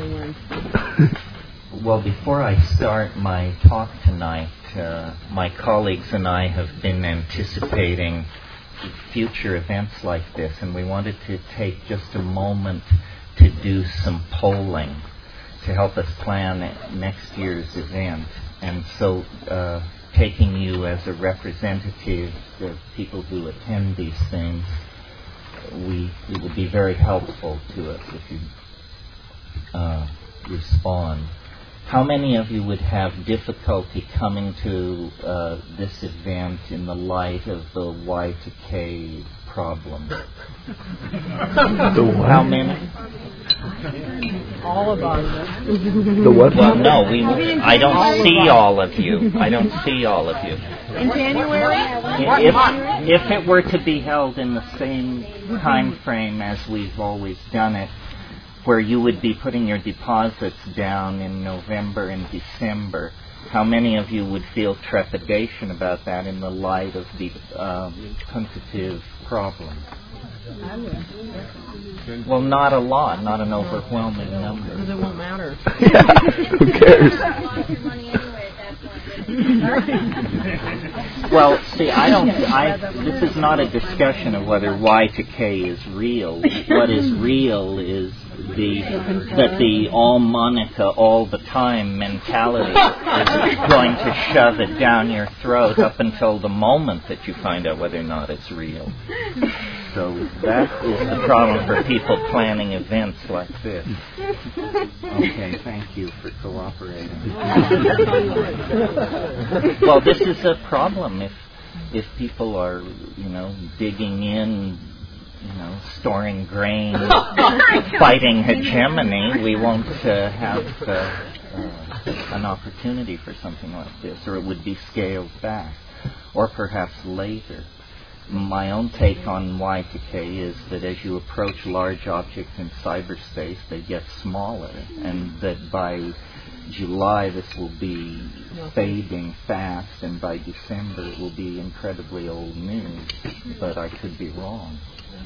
win. Well, before I start my talk tonight, my colleagues and I have been anticipating future events like this, and we wanted to take just a moment to do some polling to help us plan next year's event. And so, taking you as a representative of people who attend these things, it would be very helpful to us if you respond. How many of you would have difficulty coming to this event in the light of the Y to K problem? How many? All of us. The what? Well, no, I don't see all of you. I don't see all of you. In January? If it were to be held in the same time frame as we've always done it, where you would be putting your deposits down in November and December, how many of you would feel trepidation about that in the light of the quantitative problem? I would. Well, not a lot, not an overwhelming number. Because it won't matter. Who cares? Well, see, this is not a discussion of whether Y to K is real. What is real is that the all Monica all the time mentality is going to shove it down your throat up until the moment that you find out whether or not it's real. So that is the problem for people planning events like this. Okay, thank you for cooperating. Well, this is a problem if people are, digging in, storing grain, fighting hegemony, we won't have an opportunity for something like this, or it would be scaled back, or perhaps later. My own take on Y to K is that as you approach large objects in cyberspace, they get smaller, and that by July this will be fading fast, and by December it will be incredibly old news, but I could be wrong.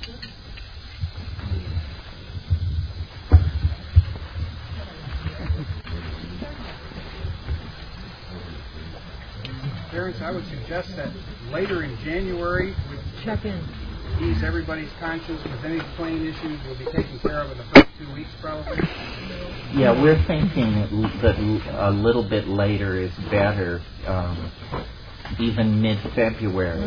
Terrence, I would suggest that later in January, we check in. Ease everybody's conscience because any plane issues will be taken care of in the first 2 weeks, probably. Yeah, we're thinking that a little bit later is better, even mid-February.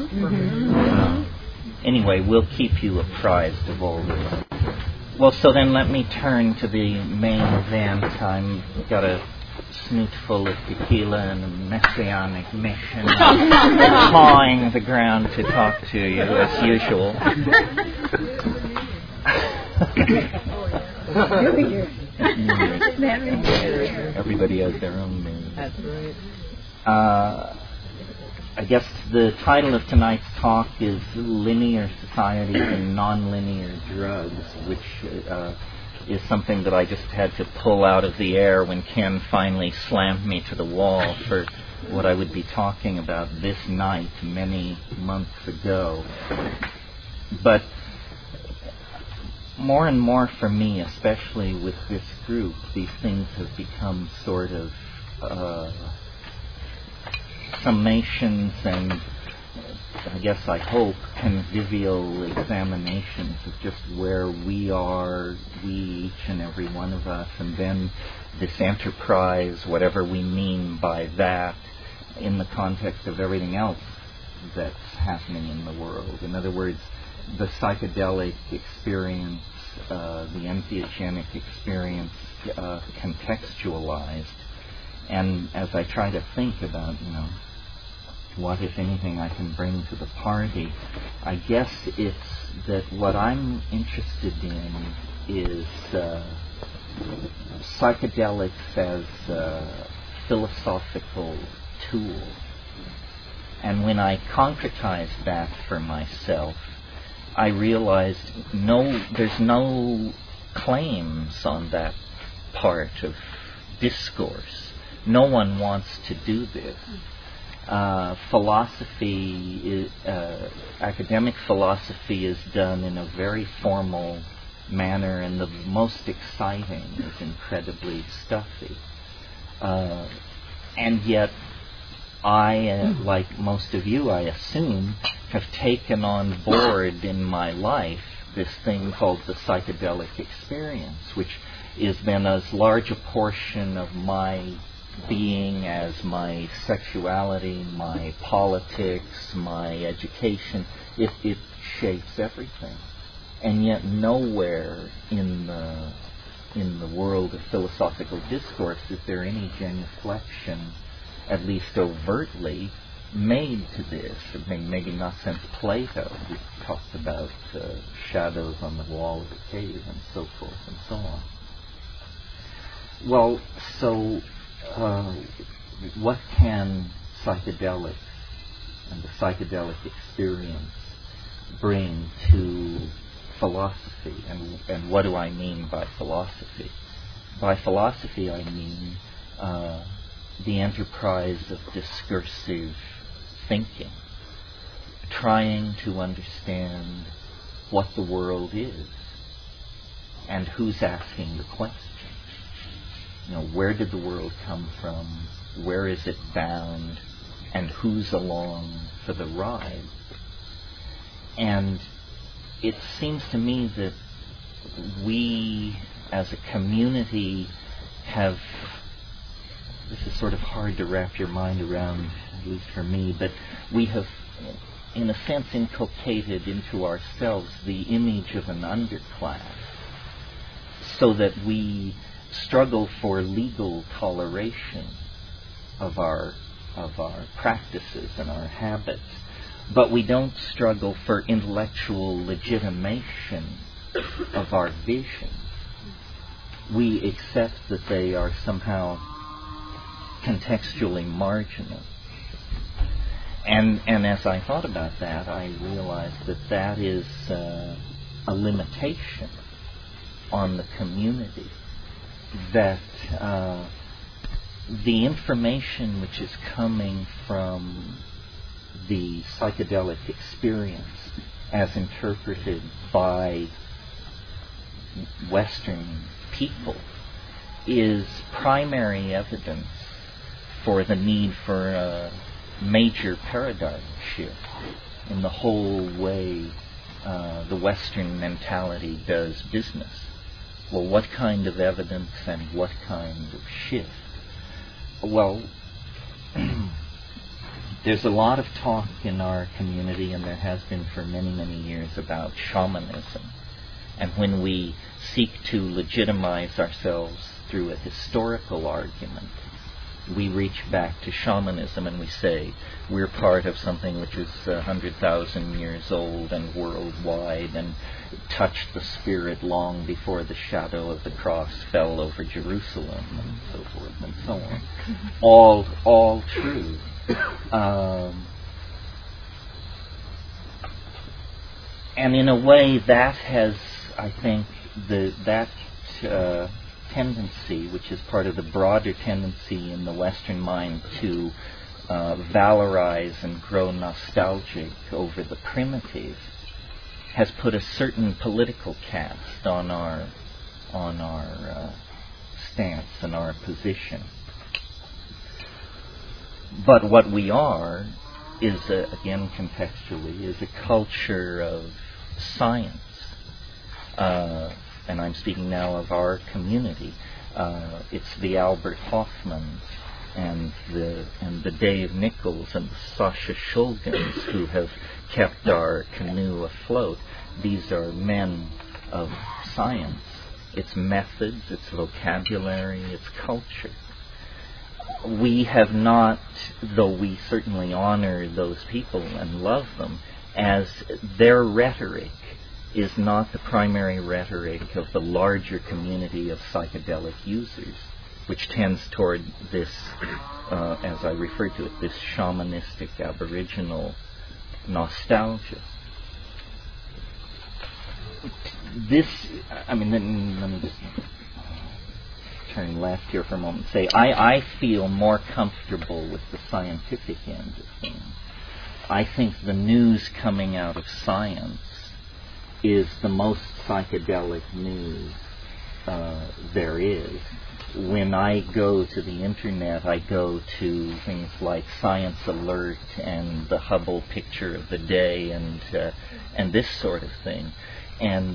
Anyway, we'll keep you apprised of all this. Well, so then let me turn to the main event. I've got a snoot full of tequila and a messianic mission, pawing the ground to talk to you as usual. Everybody has their own mood. That's right. I guess the title of tonight's talk is Linear Societies and Nonlinear Drugs, which is something that I just had to pull out of the air when Ken finally slammed me to the wall for what I would be talking about this night many months ago. But more and more for me, especially with this group, these things have become sort of summations and, I guess I hope, convivial examinations of just where we are, we, each and every one of us, and then this enterprise, whatever we mean by that, in the context of everything else that's happening in the world. In other words, the psychedelic experience, the entheogenic experience, contextualized. And as I try to think about, what, if anything, I can bring to the party, I guess it's that what I'm interested in is psychedelics as a philosophical tool. And when I concretized that for myself, I realized there's no claims on that part of discourse. No one wants to do this. Academic philosophy is done in a very formal manner, and the most exciting is incredibly stuffy. And yet, I, like most of you, I assume, have taken on board in my life this thing called the psychedelic experience, which is then as large a portion of my being as my sexuality, my politics, my education. It shapes everything. And yet nowhere in the world of philosophical discourse is there any genuflection, at least overtly, made to this. I mean, maybe not since Plato, who talked about shadows on the wall of a cave and so forth and so on. Well, so what can psychedelics and the psychedelic experience bring to philosophy? And what do I mean by philosophy? By philosophy I mean the enterprise of discursive thinking, trying to understand what the world is and who's asking the question. You know, where did the world come from? Where is it bound? And who's along for the ride? And it seems to me that we, as a community, have, this is sort of hard to wrap your mind around, at least for me, but we have, in a sense, inculcated into ourselves the image of an underclass, so that we struggle for legal toleration of our practices and our habits, but we don't struggle for intellectual legitimation of our visions. We accept that they are somehow contextually marginal. And as I thought about that, I realized that that is a limitation on the community, that the information which is coming from the psychedelic experience as interpreted by Western people is primary evidence for the need for a major paradigm shift in the whole way the Western mentality does business. Well, what kind of evidence and what kind of shift? Well, there's a lot of talk in our community, and there has been for many, many years, about shamanism. And when we seek to legitimize ourselves through a historical argument, we reach back to shamanism and we say we're part of something which is 100,000 years old and worldwide and touched the spirit long before the shadow of the cross fell over Jerusalem, and so forth and so on. All true. And in a way that has, I think, that tendency, which is part of the broader tendency in the Western mind to valorize and grow nostalgic over the primitive, has put a certain political cast on our stance and our position. But what we are is, again contextually, is a culture of science. And I'm speaking now of our community. It's the Albert Hoffmans and the Dave Nichols and the Sasha Shulgins who have kept our canoe afloat. These are men of science. It's methods, it's vocabulary, it's culture. We have not, though we certainly honor those people and love them, as their rhetoric is not the primary rhetoric of the larger community of psychedelic users, which tends toward this, as I refer to it, this shamanistic aboriginal nostalgia. This, I mean, let me just turn left here for a moment and say, I feel more comfortable with the scientific end of things. I think the news coming out of science is the most psychedelic news there is. When I go to the internet, I go to things like Science Alert and the Hubble Picture of the Day and this sort of thing. And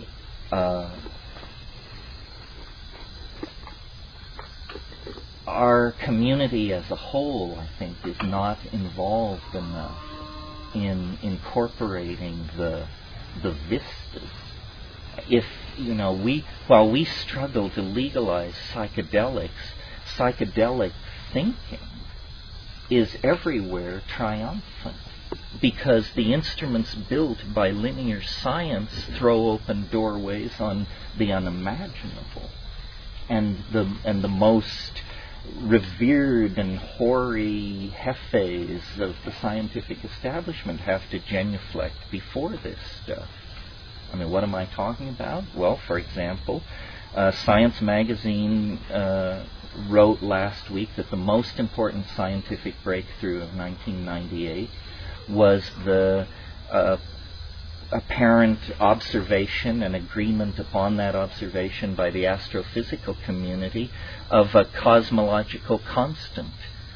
our community as a whole, I think, is not involved enough in incorporating the vistas. If, while we struggle to legalize psychedelics, psychedelic thinking is everywhere triumphant, because the instruments built by linear science throw open doorways on the unimaginable. And the most revered and hoary hefes of the scientific establishment have to genuflect before this stuff. I mean, what am I talking about? Well, for example, Science Magazine wrote last week that the most important scientific breakthrough of 1998 was the apparent observation and agreement upon that observation by the astrophysical community of a cosmological constant.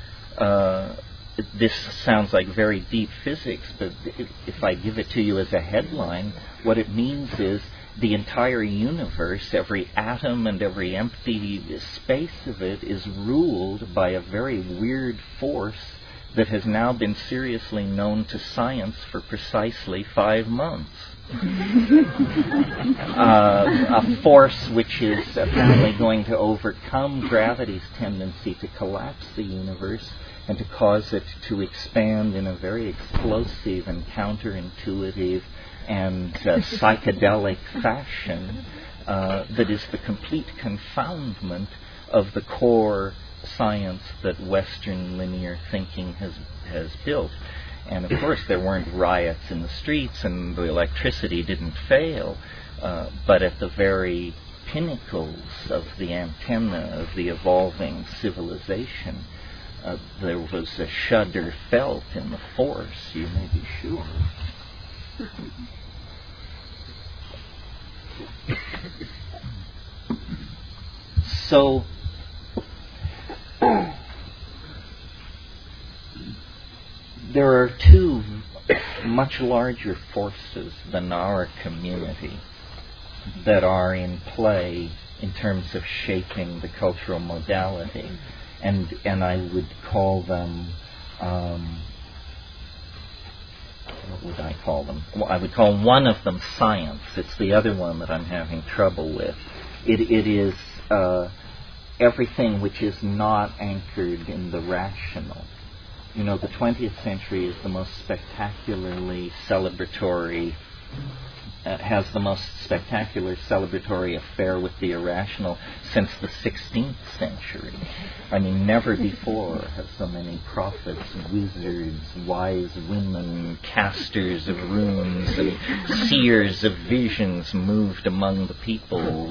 This sounds like very deep physics, but if I give it to you as a headline, what it means is the entire universe, every atom and every empty space of it, is ruled by a very weird force that has now been seriously known to science for precisely 5 months. A force which is apparently going to overcome gravity's tendency to collapse the universe and to cause it to expand in a very explosive and counterintuitive and psychedelic fashion that is the complete confoundment of the core science that Western linear thinking has built. And of course there weren't riots in the streets and the electricity didn't fail, but at the very pinnacles of the antenna of the evolving civilization, there was a shudder felt in the force, you may be sure. So, there are two much larger forces than our community that are in play in terms of shaping the cultural modality. And I would call them, what would I call them? Well, I would call one of them science. It's the other one that I'm having trouble with. It is everything which is not anchored in the rational. The 20th century is the most spectacularly celebratory, has the most spectacular celebratory affair with the irrational since the 16th century. I mean, never before have so many prophets, wizards, wise women, casters of runes, and seers of visions moved among the people,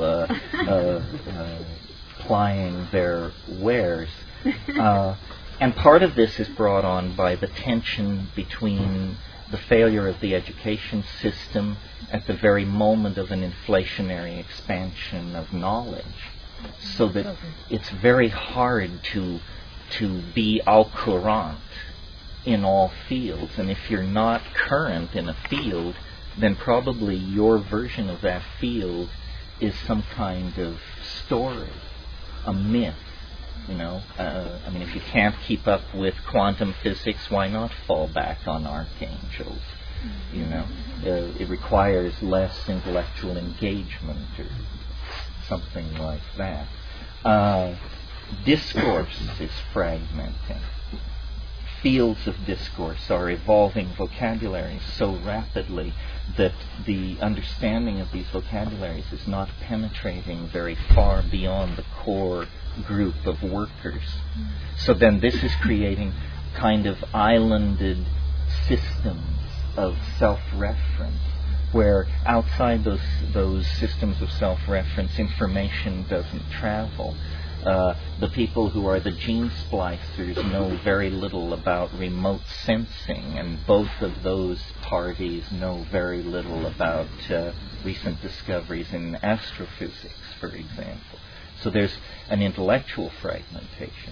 plying their wares. And part of this is brought on by the tension between the failure of the education system at the very moment of an inflationary expansion of knowledge, so that it's very hard to be au courant in all fields. And if you're not current in a field, then probably your version of that field is some kind of story, a myth. I mean, if you can't keep up with quantum physics, why not fall back on archangels? It requires less intellectual engagement or something like that. Discourse is fragmenting. Fields of discourse are evolving vocabularies so rapidly that the understanding of these vocabularies is not penetrating very far beyond the core group of workers. So then this is creating kind of islanded systems of self-reference, where outside those systems of self-reference information doesn't travel. The people who are the gene splicers know very little about remote sensing, and both of those parties know very little about recent discoveries in astrophysics, for example. So there's an intellectual fragmentation.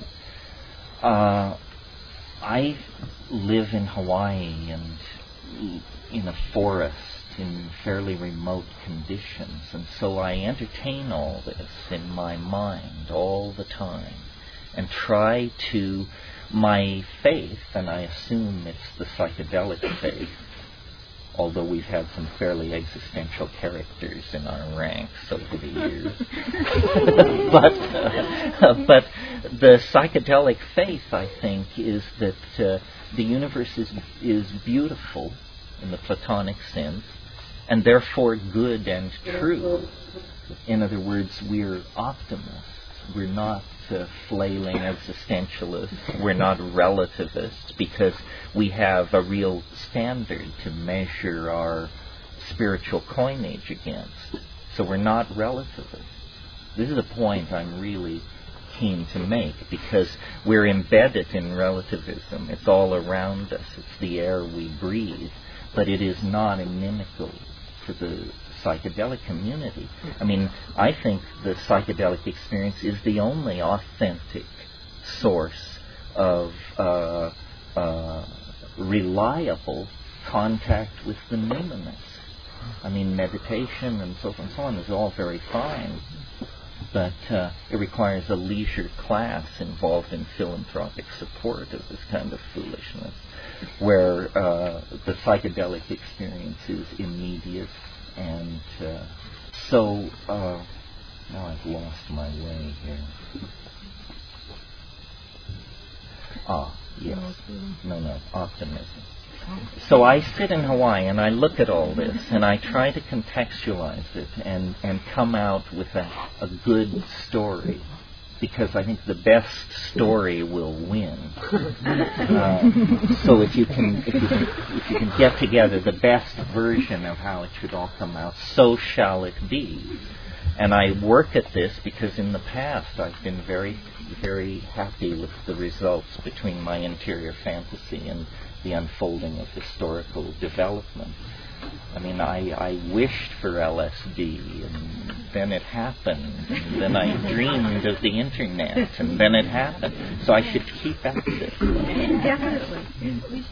I live in Hawaii and in a forest in fairly remote conditions, and so I entertain all this in my mind all the time and try to, my faith, and I assume it's the psychedelic faith, although we've had some fairly existential characters in our ranks over the years. But the psychedelic faith, I think, is that the universe is beautiful in the Platonic sense, and therefore good and true. In other words, we're optimists. We're not flailing existentialists. We're not relativists, because we have a real standard to measure our spiritual coinage against. So we're not relativists. This is a point I'm really keen to make, because we're embedded in relativism. It's all around us. It's the air we breathe. But it is not inimical to the psychedelic community. I mean, I think the psychedelic experience is the only authentic source of reliable contact with the numinous. I mean, meditation and so on is all very fine, but it requires a leisure class involved in philanthropic support of this kind of foolishness, where the psychedelic experience is immediate. And so now I've lost my way here. Yes. No, optimism. So I sit in Hawaii and I look at all this and I try to contextualize it and come out with a good story, because I think the best story will win. So if you can get together the best version of how it should all come out, so shall it be. And I work at this because in the past I've been very, very happy with the results between my interior fantasy and the unfolding of historical development. I mean, I wished for LSD, and then it happened, and then I dreamed of the internet, and then it happened. So I should keep at it. Definitely.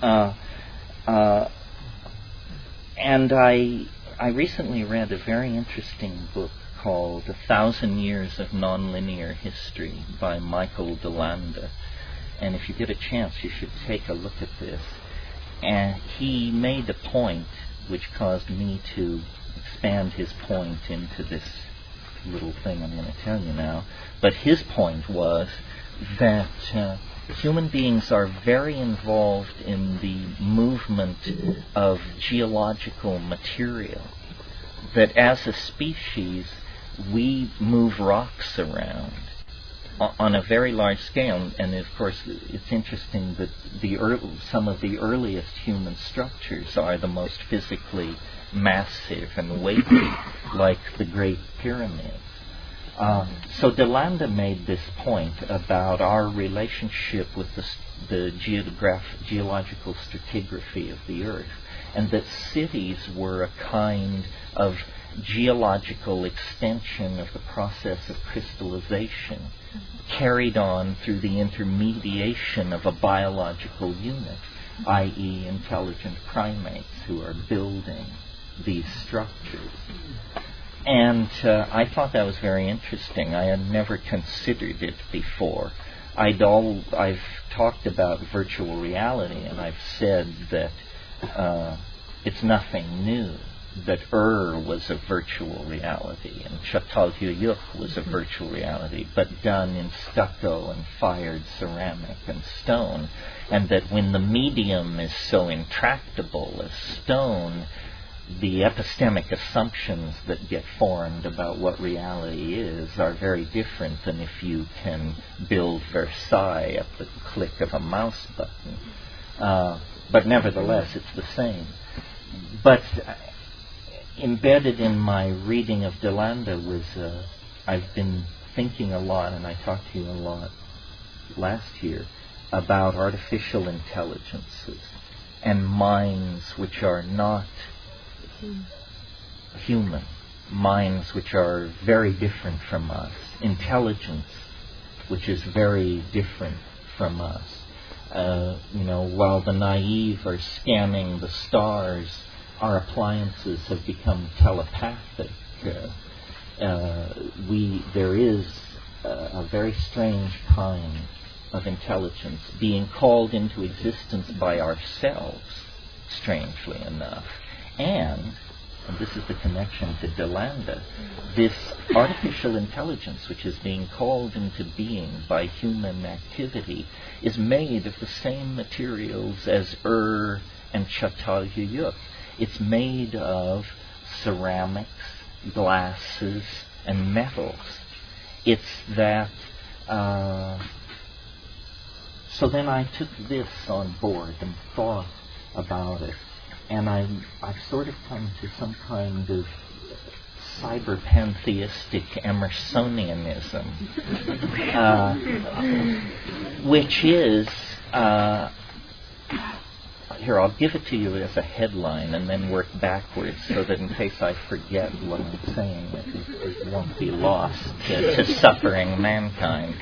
And I recently read a very interesting book called 1,000 Years of Nonlinear History by Michael DeLanda. And if you get a chance, you should take a look at this. And he made a point which caused me to expand his point into this little thing I'm going to tell you now. But his point was that human beings are very involved in the movement of geological material. That as a species, we move rocks around on a very large scale, and of course it's interesting that some of the earliest human structures are the most physically massive and weighty, like the Great Pyramids. So DeLanda made this point about our relationship with the geological stratigraphy of the Earth, and that cities were a kind of geological extension of the process of crystallization, carried on through the intermediation of a biological unit, i.e. intelligent primates who are building these structures. And I thought that was very interesting. I had never considered it before. I've talked about virtual reality, and I've said that it's nothing new, that was a virtual reality, and Çatalhöyük was a virtual reality, but done in stucco and fired ceramic and stone, and that when the medium is so intractable as stone, the epistemic assumptions that get formed about what reality is are very different than if you can build Versailles at the click of a mouse button. But nevertheless, it's the same. But embedded in my reading of DeLanda was I've been thinking a lot, and I talked to you a lot last year, about artificial intelligences and minds which are not human, minds which are very different from us, intelligence which is very different from us. While the naive are scanning the stars, our appliances have become telepathic. There is a very strange kind of intelligence being called into existence by ourselves, strangely enough. And this is the connection to Delanda, this artificial intelligence which is being called into being by human activity is made of the same materials as and Çatalhöyük. It's made of ceramics, glasses, and metals. It's that... So then I took this on board and thought about it. And I've sort of come to some kind of cyber-pantheistic Emersonianism, which is... here, I'll give it to you as a headline and then work backwards so that in case I forget what I'm saying, it won't be lost to suffering mankind.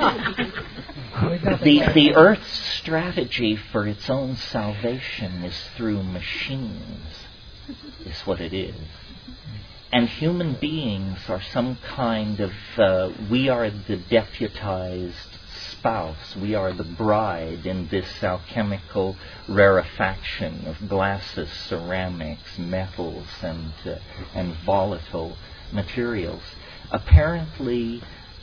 The Earth's strategy for its own salvation is through machines, is what it is. And human beings are some kind of... we are the deputized spouse. We are the bride in this alchemical rarefaction of glasses, ceramics, metals, and volatile materials. Apparently,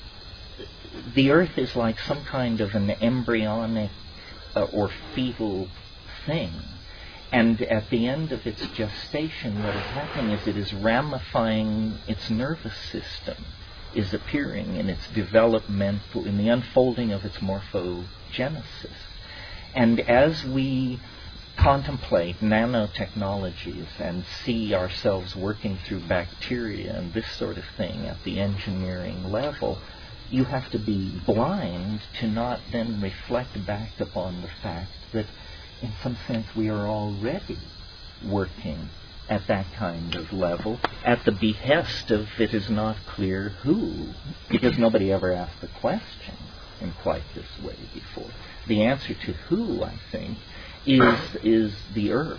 the Earth is like some kind of an embryonic or fetal thing. And at the end of its gestation, what is happening is it is ramifying its nervous system, is appearing in its developmental, in the unfolding of its morphogenesis. And as we contemplate nanotechnologies and see ourselves working through bacteria and this sort of thing at the engineering level, you have to be blind to not then reflect back upon the fact that in some sense we are already working at that kind of level at the behest of it is not clear who, because nobody ever asked the question in quite this way before. The answer to who, I think, is the Earth.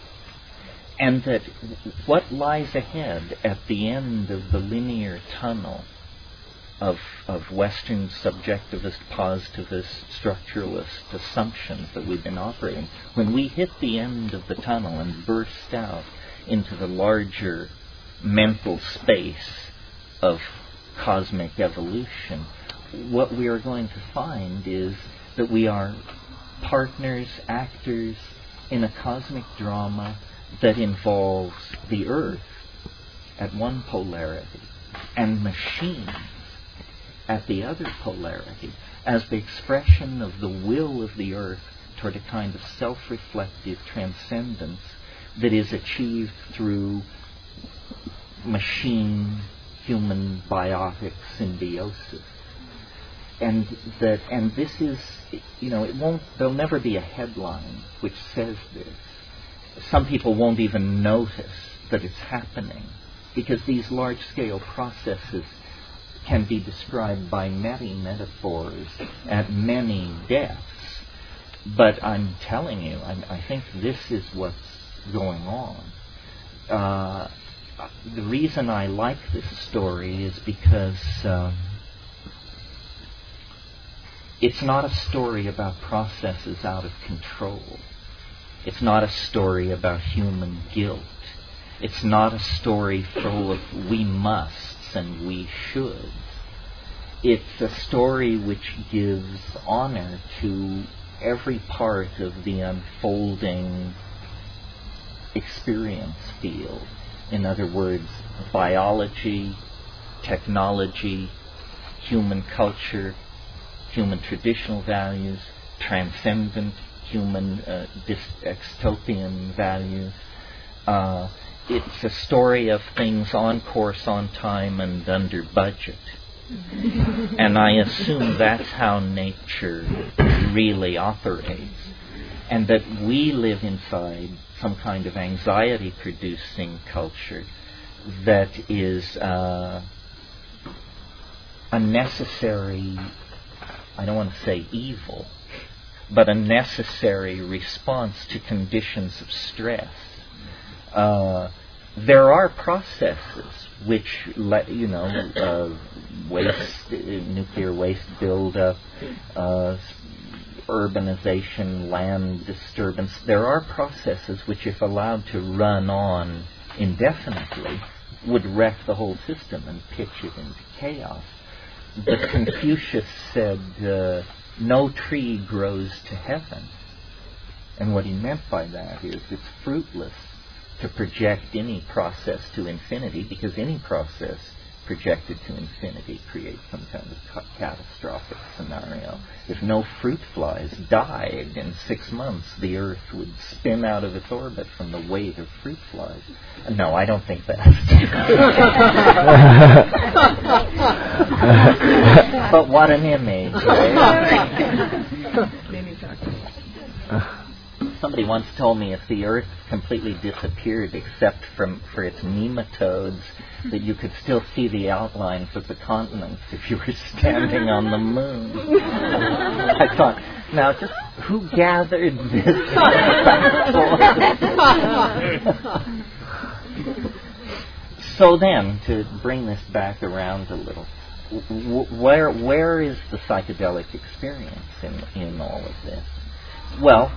And that what lies ahead at the end of the linear tunnel of Western subjectivist, positivist, structuralist assumptions that we've been operating, when we hit the end of the tunnel and burst out into the larger mental space of cosmic evolution, what we are going to find is that we are partners, actors in a cosmic drama that involves the Earth at one polarity and machines at the other polarity as the expression of the will of the Earth toward a kind of self-reflective transcendence that is achieved through machine-human biotic symbiosis. And this is, there'll never be a headline which says this. Some people won't even notice that it's happening because these large-scale processes can be described by many metaphors at many depths. But I'm telling you, I think this is what's going on. The reason I like this story is because it's not a story about processes out of control. It's not a story about human guilt. It's not a story full of we musts and we should. It's a story which gives honor to every part of the unfolding experience field. In other words, biology, technology, human culture, human traditional values, transcendent human dystopian values. It's a story of things on course, on time, and under budget. And I assume that's how nature really operates. And that we live inside some kind of anxiety-producing culture that is a necessary, I don't want to say evil, but a necessary response to conditions of stress. There are processes which let waste, nuclear waste buildup, urbanization, land disturbance. There are processes which, if allowed to run on indefinitely, would wreck the whole system and pitch it into chaos. But Confucius said, no tree grows to heaven. And what he meant by that is it's fruitless to project any process to infinity, because any process projected to infinity creates some kind of catastrophic scenario. If no fruit flies died in 6 months, the Earth would spin out of its orbit from the weight of fruit flies. No, I don't think that's true. But what an image, right? Somebody once told me if the Earth completely disappeared except for its nematodes, that you could still see the outlines of the continents if you were standing on the moon. I thought, now just who gathered this? So then, to bring this back around a little, where is the psychedelic experience in all of this? Well,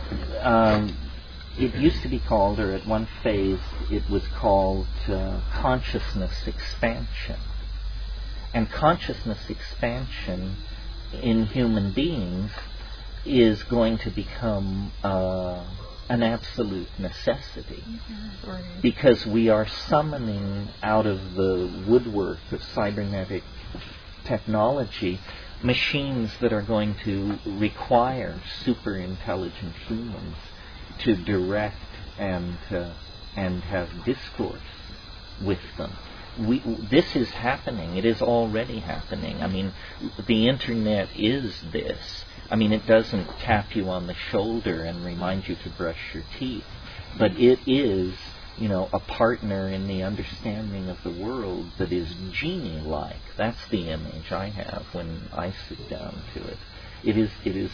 it used to be called, or at one phase it was called, consciousness expansion. And consciousness expansion in human beings is going to become an absolute necessity, because we are summoning out of the woodwork of cybernetic technology machines that are going to require super intelligent humans to direct and have discourse with them. This is happening. It is already happening. I mean, the internet is this. I mean, it doesn't tap you on the shoulder and remind you to brush your teeth, but it is, a partner in the understanding of the world that is genie-like. That's the image I have when I sit down to it. It is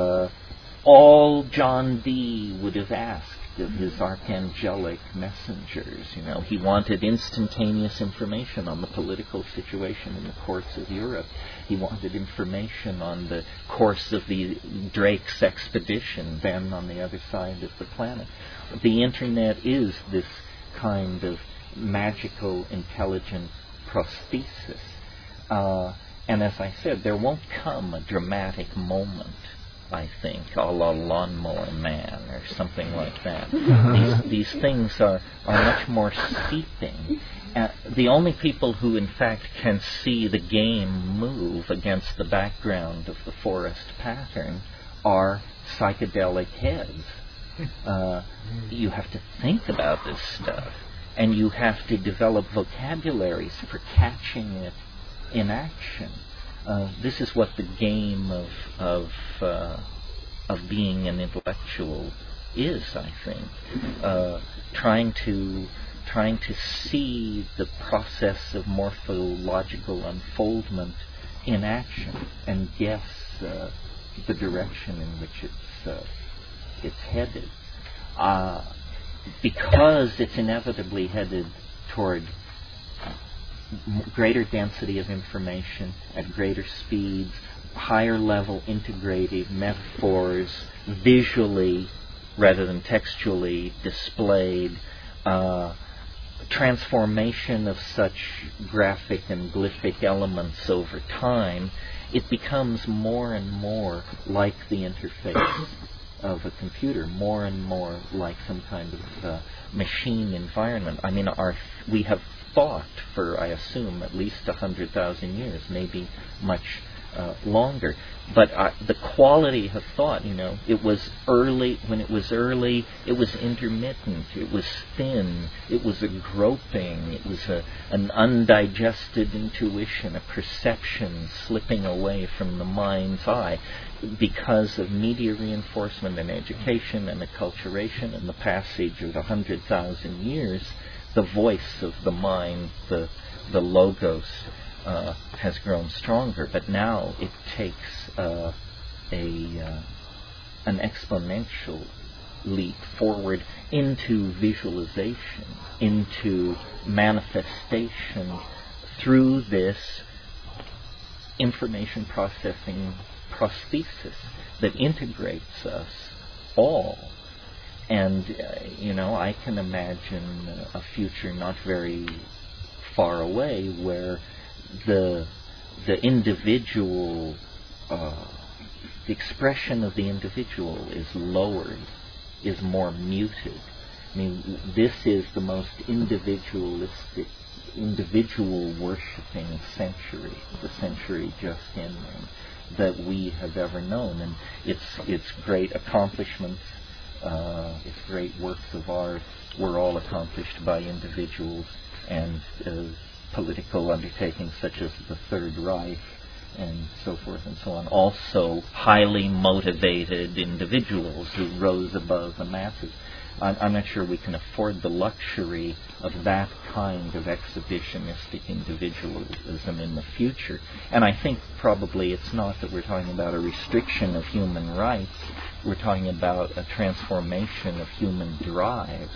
all John Dee would have asked of his archangelic messengers. He wanted instantaneous information on the political situation in the courts of Europe. He wanted information on the course of the Drake's expedition then on the other side of the planet. The internet is this kind of magical, intelligent prosthesis. And as I said, there won't come a dramatic moment, I think, a la Lawnmower Man or something like that. These things are much more steeping. The only people who, in fact, can see the game move against the background of the forest pattern are psychedelic heads. You have to think about this stuff, and you have to develop vocabularies for catching it in action. This is what the game of being an intellectual is, I think. Trying to see the process of morphological unfoldment in action and guess the direction in which it's headed. Because it's inevitably headed toward greater density of information at greater speeds, higher level integrated metaphors, visually rather than textually displayed, transformation of such graphic and glyphic elements over time, it becomes more and more like the interface of a computer, more and more like some kind of machine environment. I mean, we have thought for, I assume, at least 100,000 years, maybe much longer. But the quality of thought, it was early. When it was early, it was intermittent. It was thin. It was a groping. It was an undigested intuition, a perception slipping away from the mind's eye because of media reinforcement and education and acculturation and the passage of 100,000 years. The voice of the mind, the logos, has grown stronger, but now it takes an exponential leap forward into visualization, into manifestation through this information processing prosthesis that integrates us all. And, I can imagine a future not very far away where the individual, the expression of the individual is lowered, is more muted. I mean, this is the most individualistic, individual worshipping century, the century just ending, that we have ever known. And its great accomplishments, its great works of art were all accomplished by individuals and political undertakings such as the Third Reich and so forth and so on. Also highly motivated individuals who rose above the masses. I'm not sure we can afford the luxury of that kind of exhibitionistic individualism in the future. And I think probably it's not that we're talking about a restriction of human rights. We're talking about a transformation of human drives.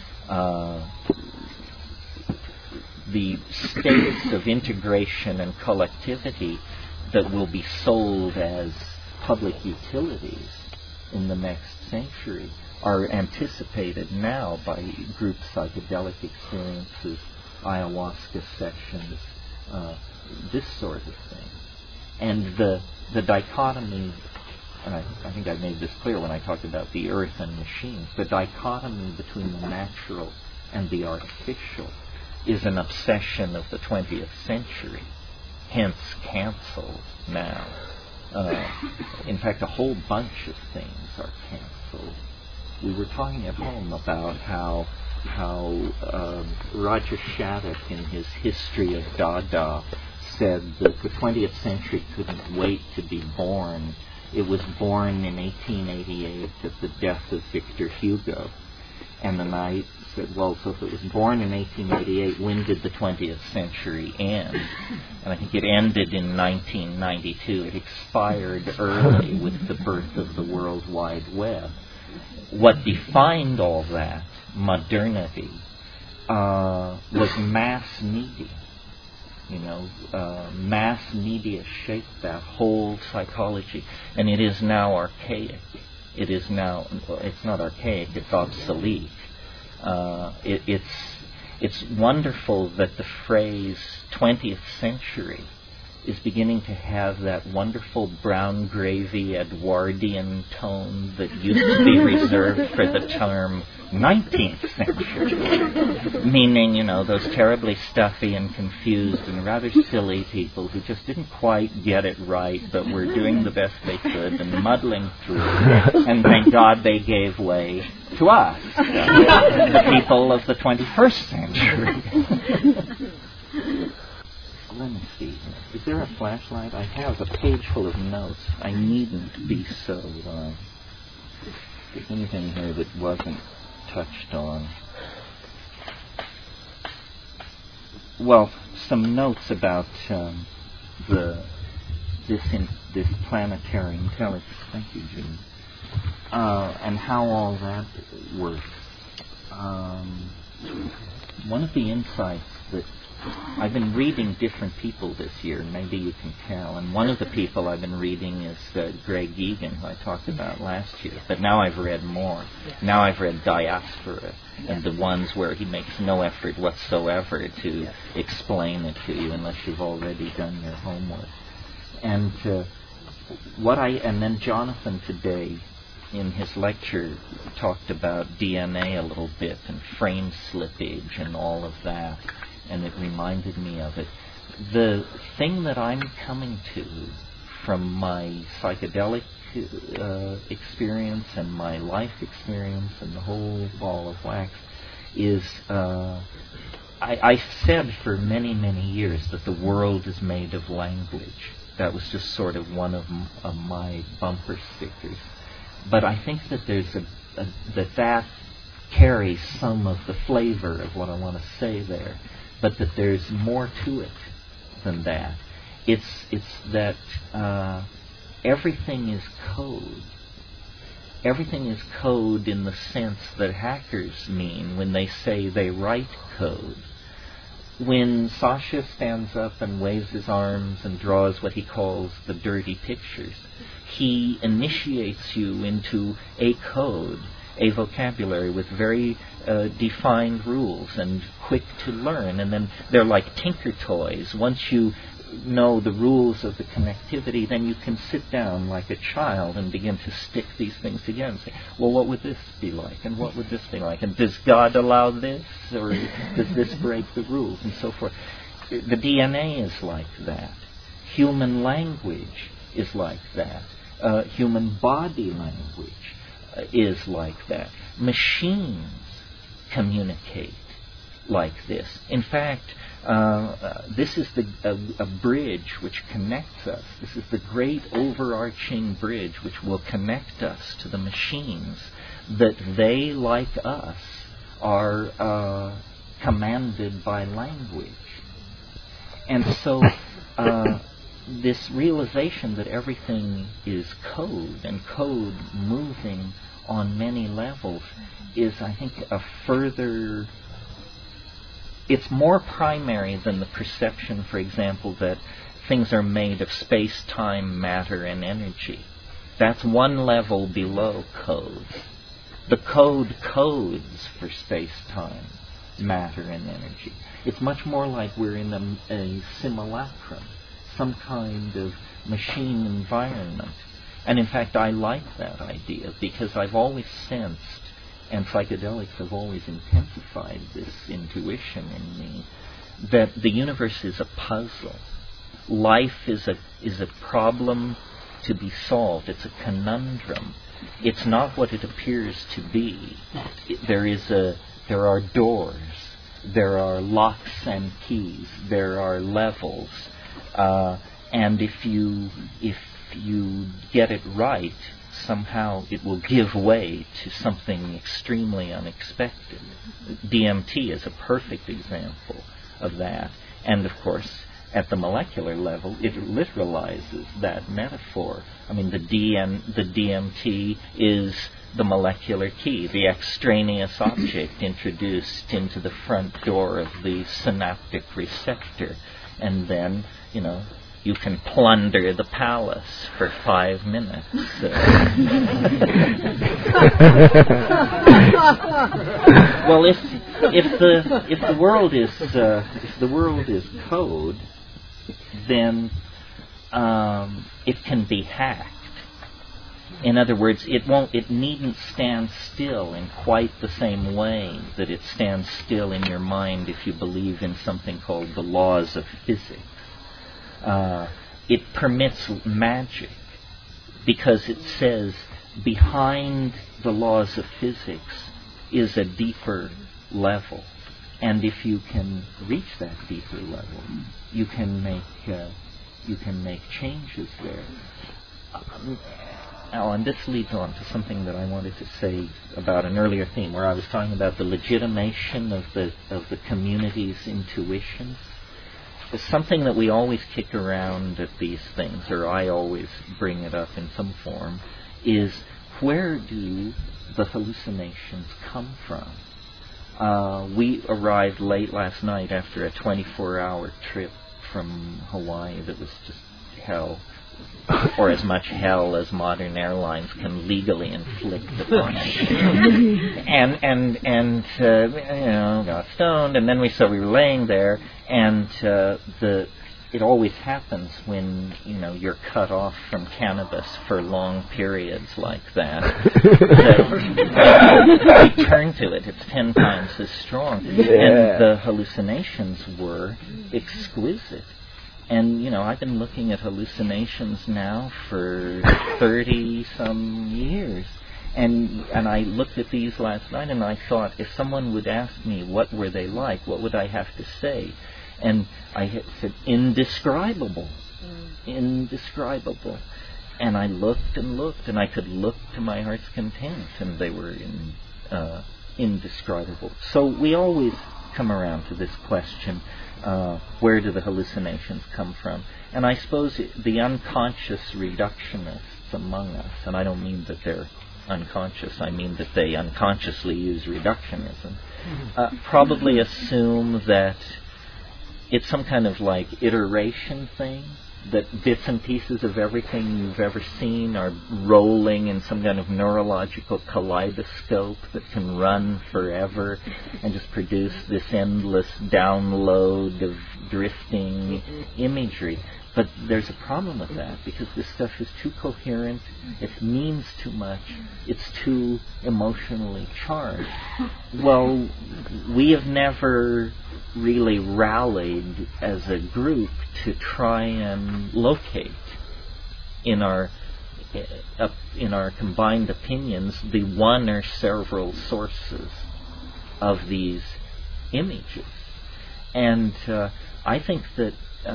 The states of integration and collectivity that will be sold as public utilities in the next century are anticipated now by group psychedelic experiences, ayahuasca sessions, this sort of thing. And the dichotomy, and I think I made this clear when I talked about the earth and machines, the dichotomy between the natural and the artificial is an obsession of the 20th century, hence canceled now. In fact, a whole bunch of things are canceled. We were talking at home about how Roger Shattuck in his History of Dada said that the 20th century couldn't wait to be born. It was born in 1888 at the death of Victor Hugo. And then I said, well, so if it was born in 1888, when did the 20th century end? And I think it ended in 1992. It expired early with the birth of the World Wide Web. What defined all that, modernity, was mass media. Mass media shaped that whole psychology, and it is now archaic. It is now, it's not archaic, it's obsolete. It's wonderful that the phrase 20th century is beginning to have that wonderful brown gravy Edwardian tone that used to be reserved for the term 19th century, meaning, those terribly stuffy and confused and rather silly people who just didn't quite get it right, but were doing the best they could and muddling through, and thank God they gave way to us, the people of the 21st century. Let me see. Is there a flashlight? I have a page full of notes. I needn't be so... Is there anything here that wasn't touched on? Well, some notes about this planetary intelligence. Thank you, Jim. And how all that works. One of the insights that I've been reading different people this year, maybe you can tell, and one of the people I've been reading is Greg Egan, who I talked about last year, but now I've read more. Now I've read Diaspora, and the ones where he makes no effort whatsoever to explain it to you unless you've already done your homework. And and then Jonathan today, in his lecture, talked about DNA a little bit, and frame slippage and all of that. And it reminded me of it. The thing that I'm coming to from my psychedelic experience and my life experience and the whole ball of wax is I said for many, many years that the world is made of language. That was just sort of one of my bumper stickers. But I think that there's that carries some of the flavor of what I want to say there, but that there's more to it than that. It's that everything is code. Everything is code in the sense that hackers mean when they say they write code. When Sasha stands up and waves his arms and draws what he calls the dirty pictures, he initiates you into a code, a vocabulary with very defined rules and quick to learn. And then they're like tinker toys. Once you know the rules of the connectivity, then you can sit down like a child and begin to stick these things together and say, well, what would this be like? And what would this be like? And does God allow this? Or does this break the rules? And so forth. The DNA is like that. Human language is like that. Human body language is like that. Machines communicate like this. In fact, this is a bridge which connects us. This is the great overarching bridge which will connect us to the machines, that they, like us, are commanded by language. And so this realization that everything is code, and code moving on many levels, is, I think, a further... It's more primary than the perception, for example, that things are made of space, time, matter, and energy. That's one level below code. The code codes for space, time, matter, and energy. It's much more like we're in a simulacrum, some kind of machine environment. And in fact, I like that idea because I've always sensed, and psychedelics have always intensified this intuition in me, that the universe is a puzzle. Life is a problem to be solved. It's a conundrum. It's not what it appears to be. There are doors. There are locks and keys. There are levels. And if you get it right, somehow it will give way to something extremely unexpected. DMT is a perfect example of that. And of course, at the molecular level, it literalizes that metaphor. I mean, the DMT is the molecular key, the extraneous object introduced into the front door of the synaptic receptor. And then, you can plunder the palace for 5 minutes. Well, if the world is code, then it can be hacked. In other words, it needn't stand still in quite the same way that it stands still in your mind if you believe in something called the laws of physics. It permits magic because it says behind the laws of physics is a deeper level, and if you can reach that deeper level, you can make changes there. And this leads on to something that I wanted to say about an earlier theme, where I was talking about the legitimation of the community's intuitions. It's something that we always kick around at these things, or I always bring it up in some form, is where do the hallucinations come from? We arrived late last night after a 24-hour trip from Hawaii that was just hell, or as much hell as modern airlines can legally inflict upon it. and got stoned, and then we were laying there, and it always happens when you're cut off from cannabis for long periods like that. We turn to it; it's 10 times as strong, and the hallucinations were exquisite. And, I've been looking at hallucinations now for 30-some years. And I looked at these last night and I thought, if someone would ask me what were they like, what would I have to say? And I said, indescribable. Indescribable. And I looked and looked, and I could look to my heart's content, and they were indescribable. So we always come around to this question, where do the hallucinations come from? And I suppose the unconscious reductionists among us, and I don't mean that they're unconscious, I mean that they unconsciously use reductionism, probably assume that it's some kind of like iteration thing, that bits and pieces of everything you've ever seen are rolling in some kind of neurological kaleidoscope that can run forever and just produce this endless download of drifting imagery. But there's a problem with that, because this stuff is too coherent, it means too much, it's too emotionally charged. Well, we have never really rallied as a group to try and locate in our combined opinions the one or several sources of these images. And I think that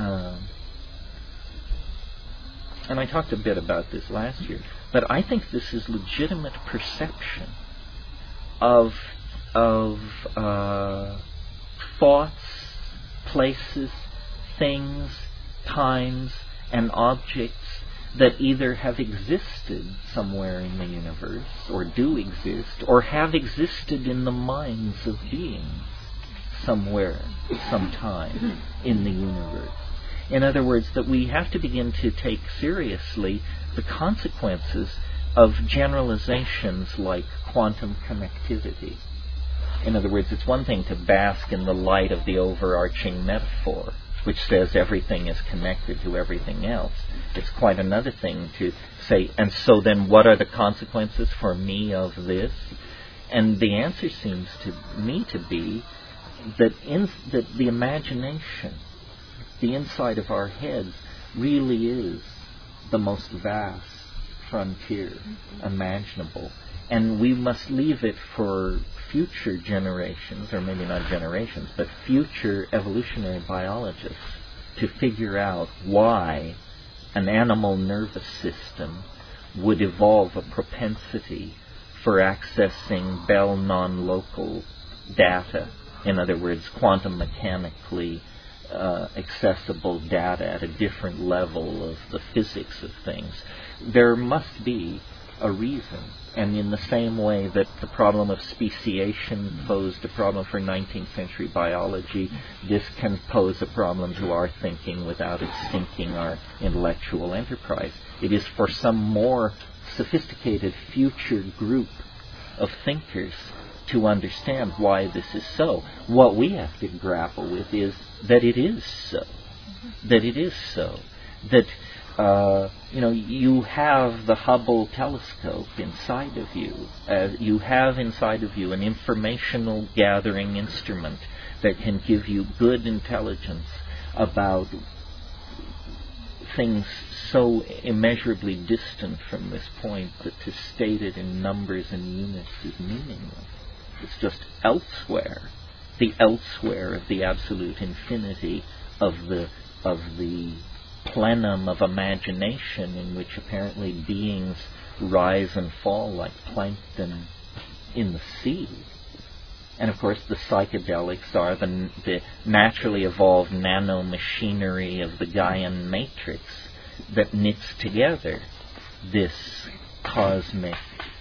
and I talked a bit about this last year, but I think this is legitimate perception of thoughts, places, things, times, and objects that either have existed somewhere in the universe, or do exist, or have existed in the minds of beings somewhere, sometime in the universe. In other words, that we have to begin to take seriously the consequences of generalizations like quantum connectivity. In other words, it's one thing to bask in the light of the overarching metaphor, which says everything is connected to everything else. It's quite another thing to say, and so then what are the consequences for me of this? And the answer seems to me to be that the imagination, the inside of our heads, really is the most vast frontier imaginable. And we must leave it for future generations, or maybe not generations, but future evolutionary biologists to figure out why an animal nervous system would evolve a propensity for accessing Bell non-local data. In other words, quantum mechanically accessible data at a different level of the physics of things. There must be a reason. And in the same way that the problem of speciation posed a problem for 19th century biology, this can pose a problem to our thinking without it sinking our intellectual enterprise. It is for some more sophisticated future group of thinkers to understand why this is so. What we have to grapple with is that it is so. That it is so. That you have the Hubble telescope inside of you. You have inside of you an informational gathering instrument that can give you good intelligence about things so immeasurably distant from this point that to state it in numbers and units is meaningless. It's just elsewhere, the elsewhere of the absolute infinity of the plenum of imagination in which apparently beings rise and fall like plankton in the sea. And of course the psychedelics are the naturally evolved nanomachinery of the Gaian matrix that knits together this cosmic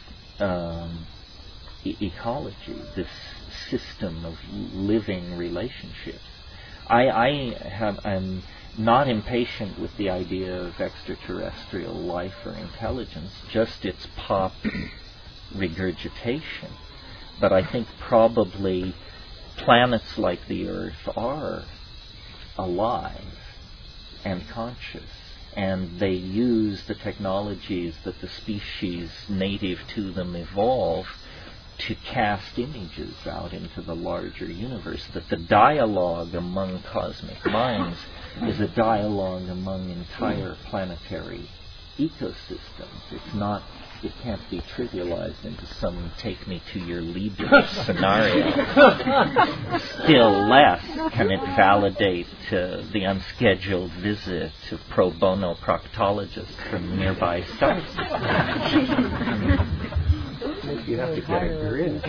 ecology, this system of living relationships. I'm not impatient with the idea of extraterrestrial life or intelligence, just its pop regurgitation. But I think probably planets like the Earth are alive and conscious, and they use the technologies that the species native to them evolve to cast images out into the larger universe, that the dialogue among cosmic minds is a dialogue among entire planetary ecosystems. It can't be trivialized into some take me to your Liebig scenario. Still less can it validate the unscheduled visit of pro bono proctologists from nearby star systems. You have to get a grid.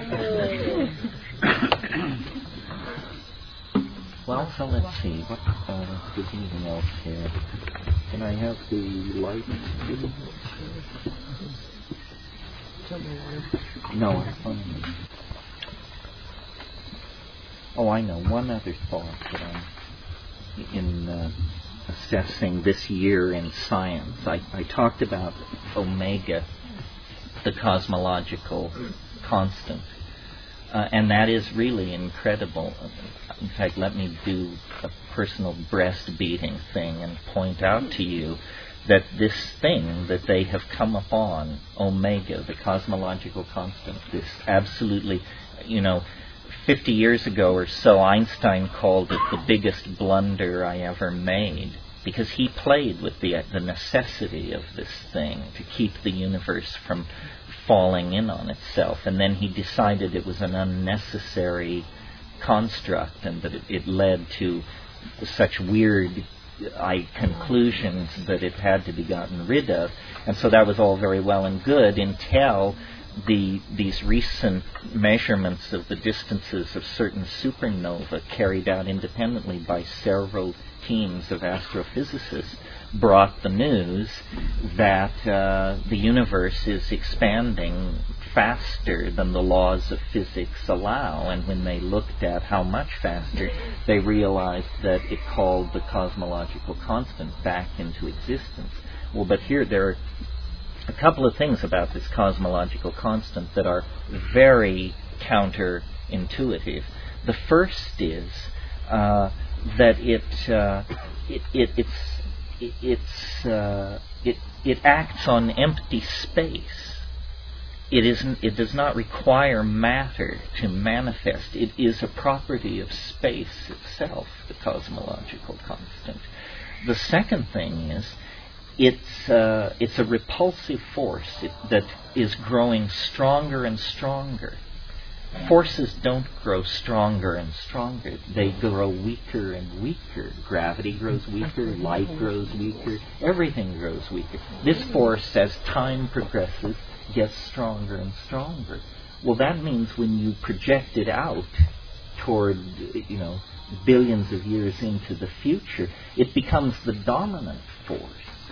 Well, so let's see. What is anything else here? Can I have the light? No, I'm fine. Oh, I know. One other thought that I'm in assessing this year in science. I talked about omega, the cosmological constant. And that is really incredible. In fact, let me do a personal breast-beating thing and point out to you that this thing that they have come upon, omega, the cosmological constant, this absolutely, 50 years ago or so, Einstein called it the biggest blunder I ever made, because he played with the necessity of this thing to keep the universe from falling in on itself, and then he decided it was an unnecessary construct and that it led to such weird conclusions that it had to be gotten rid of. And so that was all very well and good until these recent measurements of the distances of certain supernovae carried out independently by several teams of astrophysicists brought the news that the universe is expanding faster than the laws of physics allow. And when they looked at how much faster, they realized that it called the cosmological constant back into existence. Well, but here there are a couple of things about this cosmological constant that are very counterintuitive. The first is that it acts on empty space. It does not require matter to manifest. It is a property of space itself, the cosmological constant. The second thing is it's a repulsive force that is growing stronger and stronger. Forces don't grow stronger and stronger. They grow weaker and weaker. Gravity grows weaker, light grows weaker, everything grows weaker. This force, as time progresses, gets stronger and stronger. Well, that means when you project it out toward, billions of years into the future, it becomes the dominant force.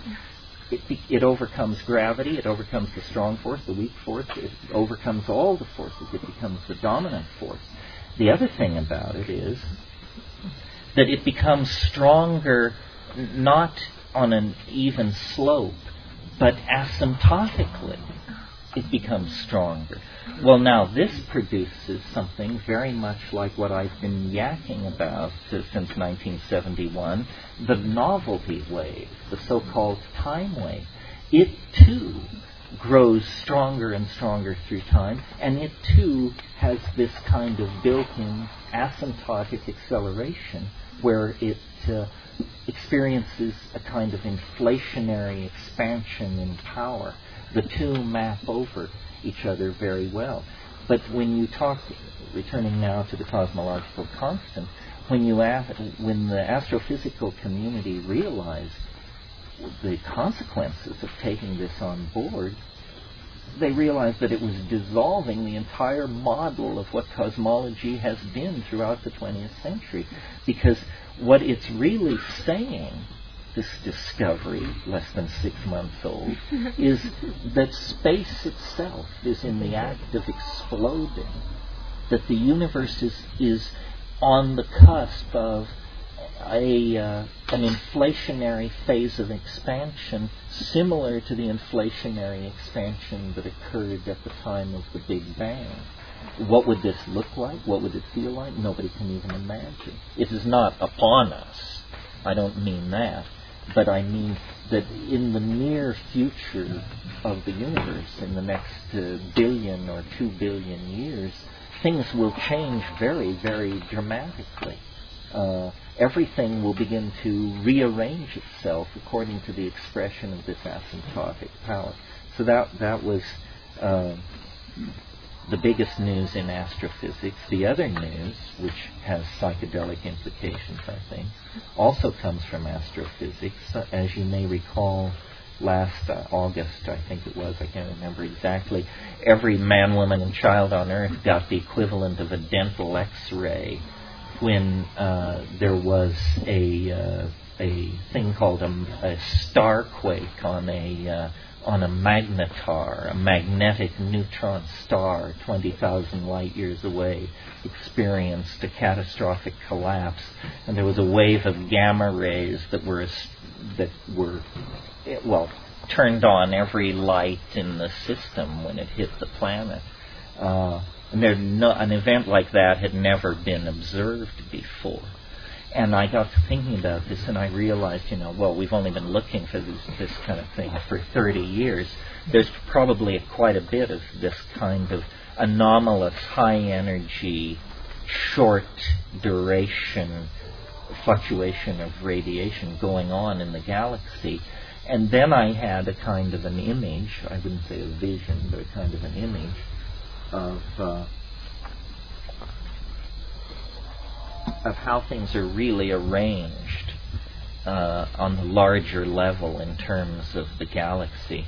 It overcomes gravity, it overcomes the strong force, the weak force, it overcomes all the forces, it becomes the dominant force. The other thing about it is that it becomes stronger not on an even slope, but asymptotically. It becomes stronger. Well, now this produces something very much like what I've been yakking about since 1971, the novelty wave, the so-called time wave. It too grows stronger and stronger through time, and it too has this kind of built-in asymptotic acceleration where it experiences a kind of inflationary expansion in power. The two map over each other very well. But when you talk, returning now to the cosmological constant, when the astrophysical community realized the consequences of taking this on board, they realized that it was dissolving the entire model of what cosmology has been throughout the 20th century. Because what it's really saying, this discovery, less than 6 months old, is that space itself is in the act of exploding, that the universe is on the cusp of an inflationary phase of expansion similar to the inflationary expansion that occurred at the time of the Big Bang. What would this look like? What would it feel like? Nobody can even imagine. It is not upon us. I don't mean that. but I mean that in the near future of the universe, in the next billion or 2 billion years, things will change very, very dramatically. Everything will begin to rearrange itself according to the expression of this asymptotic power. So that was the biggest news in astrophysics. The other news, which has psychedelic implications, I think, also comes from astrophysics. As you may recall, last August, I think it was, I can't remember exactly, every man, woman, and child on Earth got the equivalent of a dental X-ray when there was a thing called a starquake on a magnetar, a magnetic neutron star 20,000 light years away, experienced a catastrophic collapse, and there was a wave of gamma rays that were turned on every light in the system when it hit the planet. And an event like that had never been observed before. And I got to thinking about this, and I realized, we've only been looking for this kind of thing for 30 years. There's probably quite a bit of this kind of anomalous, high-energy, short-duration fluctuation of radiation going on in the galaxy. And then I had a kind of an image, I wouldn't say a vision, but a kind of an image of how things are really arranged on the larger level in terms of the galaxy.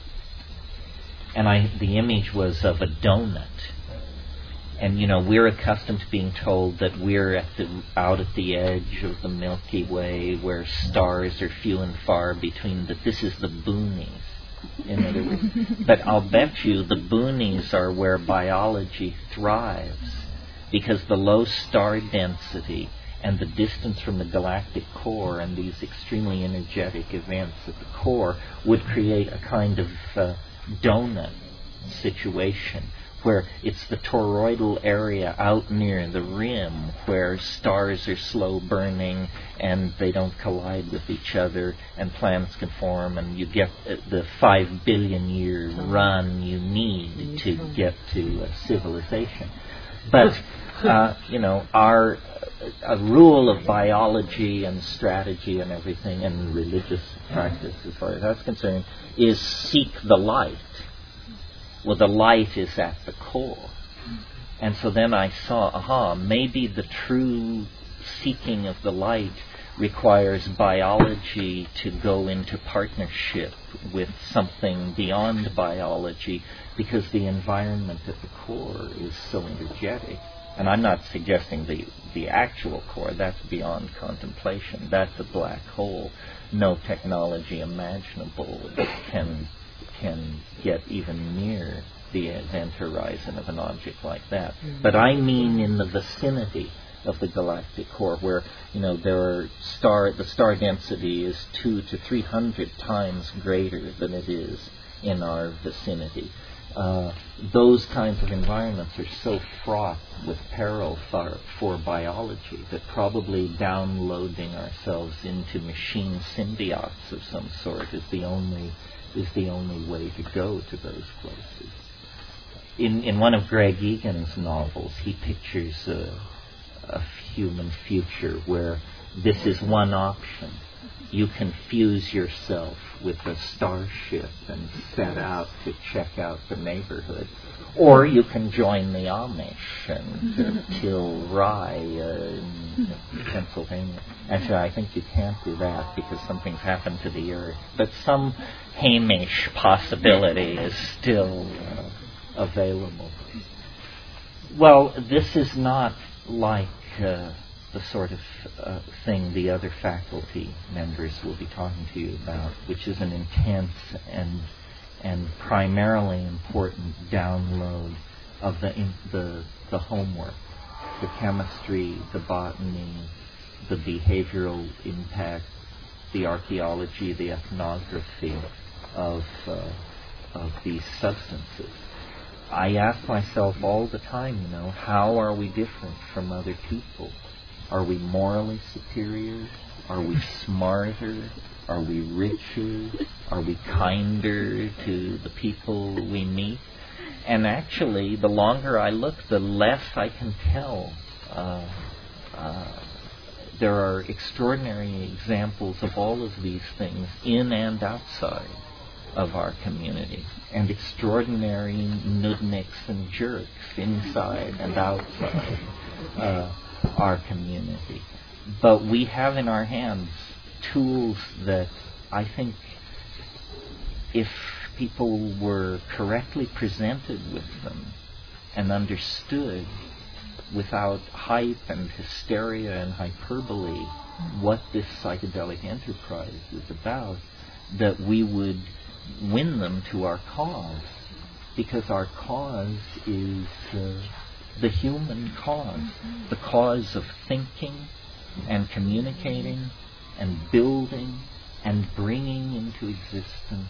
And the image was of a donut. And we're accustomed to being told that we're out at the edge of the Milky Way, where stars are few and far between. That this is the boonies, in other words. But I'll bet you the boonies are where biology thrives, because the low star density and the distance from the galactic core and these extremely energetic events at the core would create a kind of donut situation, where it's the toroidal area out near the rim where stars are slow burning and they don't collide with each other and planets can form, and you get the 5 billion year run you need to get to civilization. But our a rule of biology and strategy and everything and religious practice, as far as that's concerned, is seek the light. Well, the light is at the core. And so then I saw, maybe the true seeking of the light requires biology to go into partnership with something beyond biology, because the environment at the core is so energetic. And I'm not suggesting the actual core, that's beyond contemplation. That's a black hole. No technology imaginable can get even near the event horizon of an object like that. Mm-hmm. But I mean in the vicinity of the galactic core, where the star density is 200 to 300 times greater than it is in our vicinity. Those kinds of environments are so fraught with peril for biology that probably downloading ourselves into machine symbiotes of some sort is the only way to go to those places. In one of Greg Egan's novels, he pictures a human future where this is one option. You can fuse yourself with a starship and set out to check out the neighborhood. Or you can join the Amish and till rye in Pennsylvania. Actually, I think you can't do that because something's happened to the earth. But some Hamish possibility is still available. Well, this is not like the sort of thing the other faculty members will be talking to you about, which is an intense and primarily important download of the homework, the chemistry, the botany, the behavioral impact, the archaeology, the ethnography of these substances. I ask myself all the time, how are we different from other people? Are we morally superior? Are we smarter? Are we richer? Are we kinder to the people we meet? And actually, the longer I look, the less I can tell. There are extraordinary examples of all of these things in and outside of our community, and extraordinary nudniks and jerks inside and outside our community. But we have in our hands tools that I think, if people were correctly presented with them and understood without hype and hysteria and hyperbole what this psychedelic enterprise is about, that we would win them to our cause, because our cause is the human cause, the cause of thinking and communicating and building and bringing into existence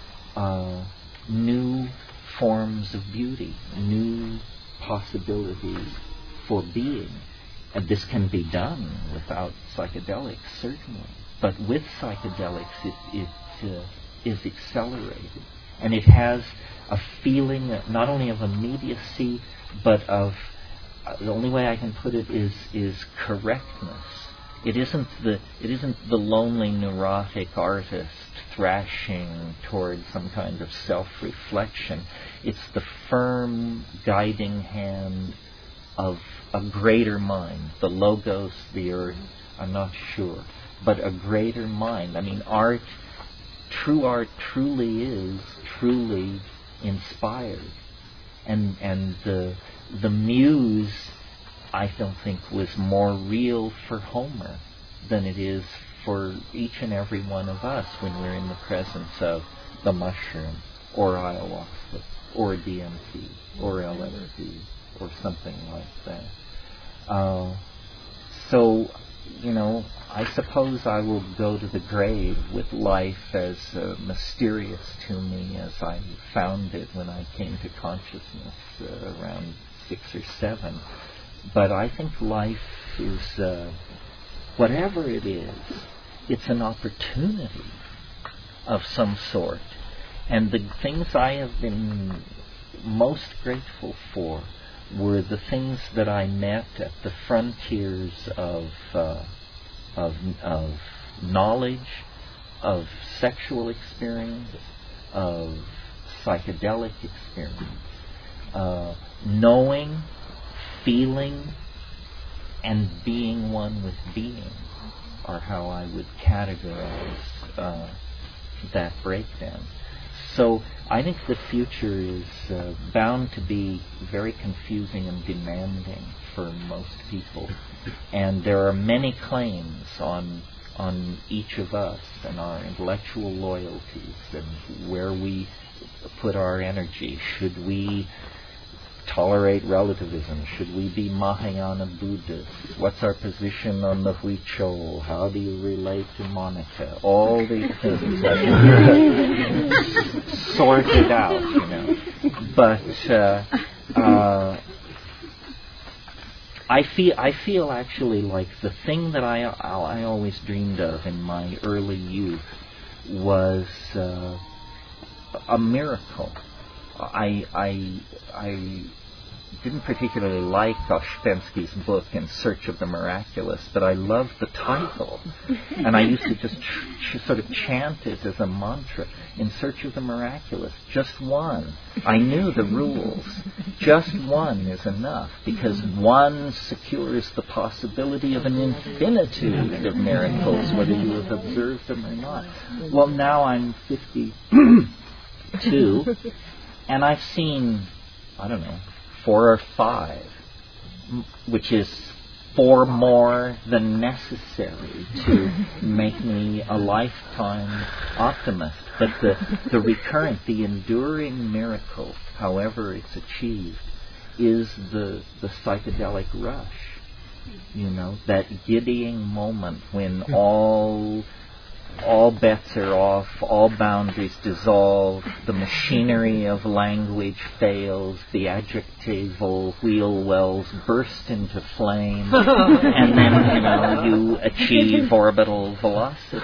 new forms of beauty, new possibilities for being. And this can be done without psychedelics, certainly. But with psychedelics, it is accelerated. And it has a feeling not only of immediacy, but of, the only way I can put it is correctness. It isn't the lonely neurotic artist thrashing towards some kind of self-reflection. It's the firm guiding hand of a greater mind, the logos, the earth, I'm not sure, but a greater mind. I mean, true art truly is truly inspired. And the muse, I don't think, was more real for Homer than it is for each and every one of us when we're in the presence of the mushroom, or ayahuasca, or DMT, or LSD, or something like that. So, I suppose I will go to the grave with life as mysterious to me as I found it when I came to consciousness around 6 or 7. But I think life is, whatever it is, it's an opportunity of some sort. And the things I have been most grateful for were the things that I met at the frontiers of knowledge, of sexual experience, of psychedelic experience. Knowing, feeling, and being one with being are how I would categorize that breakdown. So I think the future is bound to be very confusing and demanding for most people. And there are many claims on each of us and our intellectual loyalties and where we put our energy. Should we tolerate relativism? Should we be Mahayana Buddhists? What's our position on the Huichol? How do you relate to Monica? All these things sorted out, But I feel actually like the thing that I always dreamed of in my early youth was a miracle. I didn't particularly like Ospensky's book, In Search of the Miraculous, but I loved the title. And I used to just sort of chant it as a mantra. In Search of the Miraculous. Just one. I knew the rules. Just one is enough, because one secures the possibility of an infinitude of miracles, whether you have observed them or not. Well, now I'm 52, and I've seen, 4 or 5, which is 4 more than necessary to make me a lifetime optimist. But the recurrent, the enduring miracle, however it's achieved, is the psychedelic rush. That giddying moment when all all bets are off, all boundaries dissolve, the machinery of language fails, the adjectival wheel wells burst into flame, and then, you achieve orbital velocity,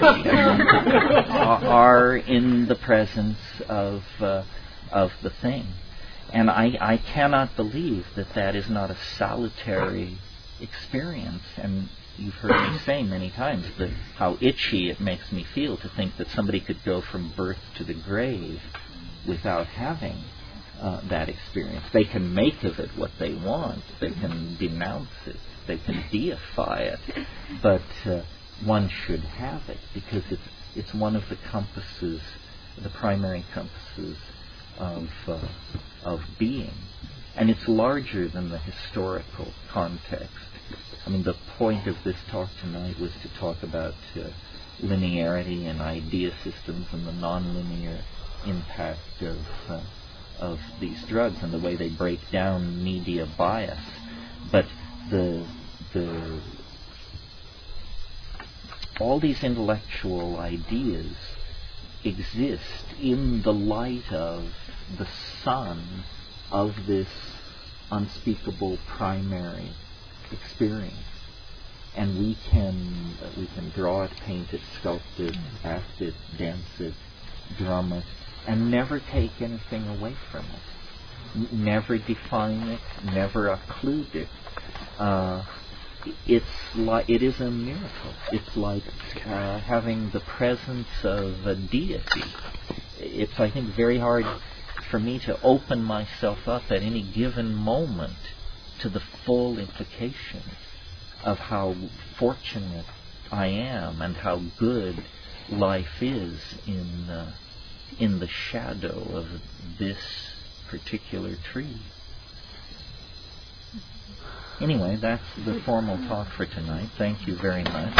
are in the presence of the thing. And I cannot believe that is not a salutary experience. And you've heard me say many times that how itchy it makes me feel to think that somebody could go from birth to the grave without having that experience. They can make of it what they want. They can denounce it. They can deify it. But one should have it because it's one of the compasses, the primary compasses of being. And it's larger than the historical context. I mean, the point of this talk tonight was to talk about linearity and idea systems and the nonlinear impact of these drugs and the way they break down media bias. But all these intellectual ideas exist in the light of the sun of this unspeakable primary experience, and we can draw it, paint it, sculpt it, act it, dance it, drum it, and never take anything away from it, never define it, never occlude it. It is a miracle. It's like having the presence of a deity. It's, I think, very hard for me to open myself up at any given moment to the full implications of how fortunate I am and how good life is in the shadow of this particular tree. Anyway, that's the formal talk for tonight. Thank you very much.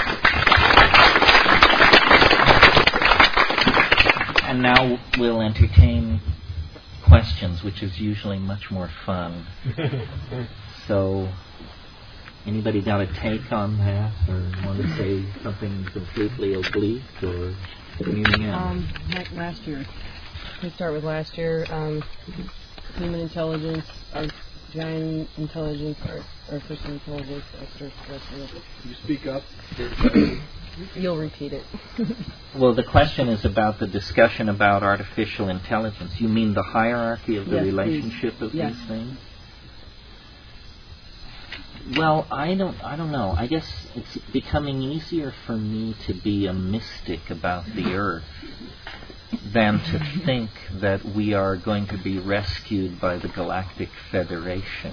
And now we'll entertain questions, which is usually much more fun. So, anybody got a take on that, or want to say something completely oblique, or anything else? Like last year. We start with last year. Human intelligence, giant intelligence, artificial intelligence, extraterrestrial. You speak up. You'll repeat it. Well, the question is about the discussion about artificial intelligence. You mean the hierarchy of the relationship of these things? Well, I don't know. I guess it's becoming easier for me to be a mystic about the Earth than to think that we are going to be rescued by the Galactic Federation.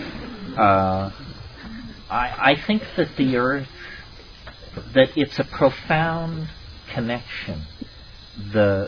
I think that the Earth, that it's a profound connection. The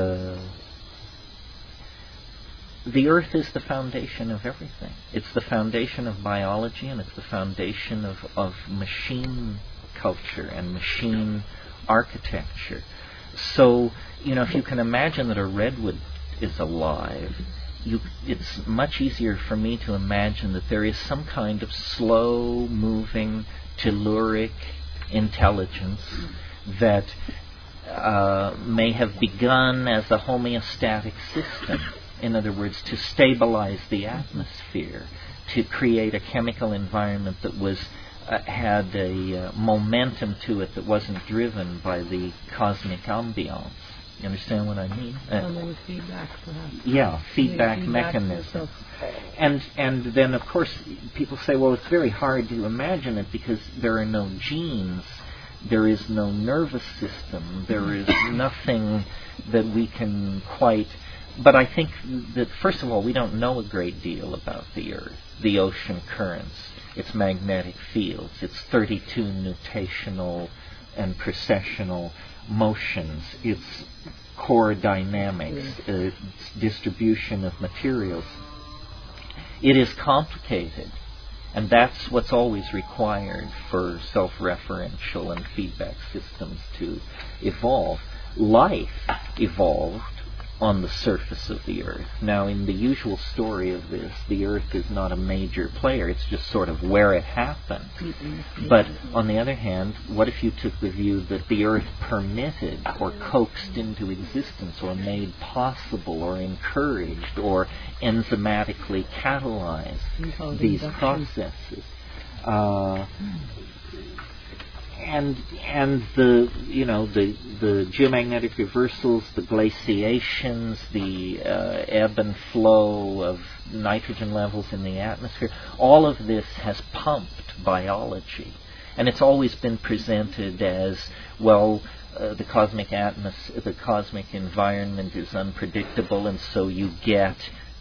Earth is the foundation of everything. It's the foundation of biology, and it's the foundation of machine culture and machine architecture. So, if you can imagine that a redwood is alive, it's much easier for me to imagine that there is some kind of slow-moving, telluric intelligence that may have begun as a homeostatic system. In other words, to stabilize the atmosphere, to create a chemical environment that had a momentum to it that wasn't driven by the cosmic ambiance. You understand what I mean? With feedback, perhaps. Yeah, feedback mechanism. And then, of course, people say, well, it's very hard to imagine it because there are no genes, there is no nervous system, there is nothing that we can quite... But I think that, first of all, we don't know a great deal about the Earth, the ocean currents, its magnetic fields, its 32 nutational and precessional motions, its core dynamics, its distribution of materials. It is complicated, and that's what's always required for self-referential and feedback systems to evolve. Life evolved on the surface of the Earth. Now, in the usual story of this, the Earth is not a major player. It's just sort of where it happened. But on the other hand, what if you took the view that the Earth permitted or coaxed into existence or made possible or encouraged or enzymatically catalyzed these processes? And the geomagnetic reversals, the glaciations, the ebb and flow of nitrogen levels in the atmosphere, all of this has pumped biology. And it's always been presented as, well, the cosmic environment is unpredictable, and so you get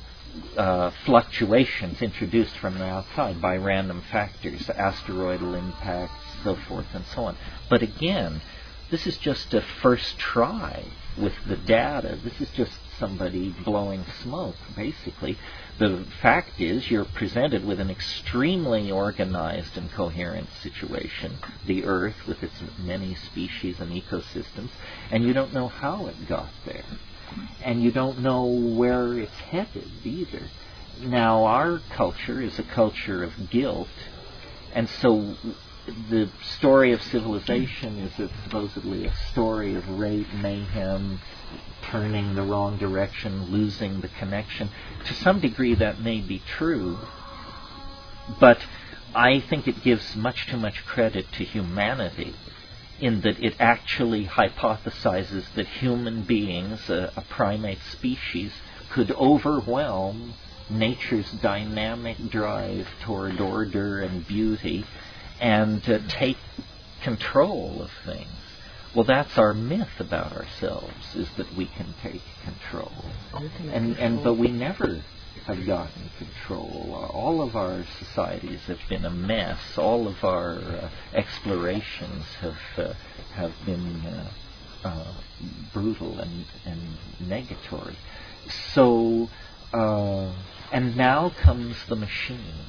fluctuations introduced from the outside by random factors, asteroidal impacts, so forth and so on. But again, this is just a first try with the data. This is just somebody blowing smoke, basically. The fact is, you're presented with an extremely organized and coherent situation, the Earth with its many species and ecosystems, and you don't know how it got there. And you don't know where it's headed either. Now, our culture is a culture of guilt, and so the story of civilization is supposedly a story of rape, mayhem, turning the wrong direction, losing the connection. To some degree that may be true, but I think it gives much too much credit to humanity in that it actually hypothesizes that human beings, a primate species, could overwhelm nature's dynamic drive toward order and beauty and take control of things. Well, that's our myth about ourselves, is that we can take control. But we never have gotten control. All of our societies have been a mess. All of our explorations have been brutal and negatory. So, and now comes the machines.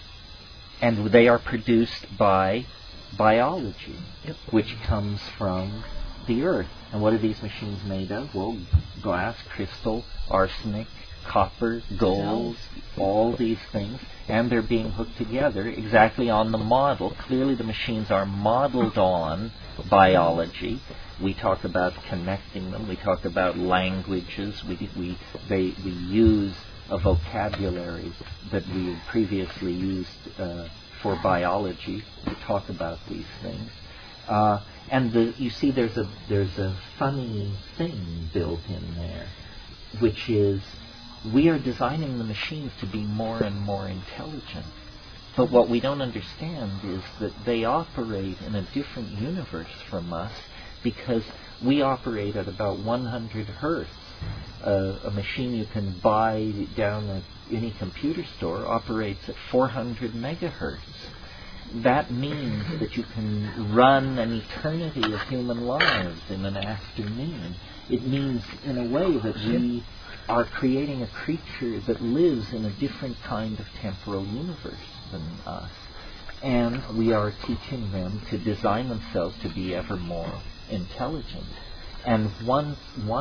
And they are produced by biology, which comes from the Earth. And what are these machines made of? Well, glass, crystal, arsenic, copper, gold, all these things. And they're being hooked together exactly on the model. Clearly the machines are modeled on biology. We talk about connecting them. We talk about languages. We use a vocabulary that we had previously used for biology to talk about these things. And you see there's a funny thing built in there, which is we are designing the machines to be more and more intelligent. But what we don't understand is that they operate in a different universe from us because we operate at about 100 hertz. A machine you can buy down at any computer store operates at 400 megahertz. That means that you can run an eternity of human lives in an afternoon. It means, in a way, that we are creating a creature that lives in a different kind of temporal universe than us. And we are teaching them to design themselves to be ever more intelligent. And once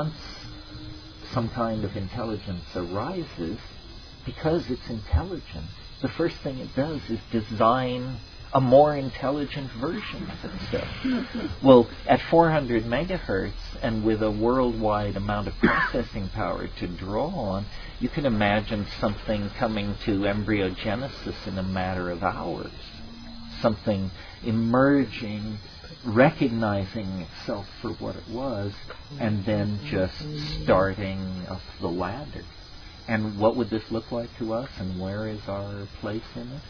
some kind of intelligence arises, because it's intelligent, the first thing it does is design a more intelligent version of itself. Well, at 400 megahertz and with a worldwide amount of processing power to draw on, you can imagine something coming to embryogenesis in a matter of hours. Something emerging, recognizing itself for what it was, and then just starting up the ladder. And what would this look like to us, and where is our place in it?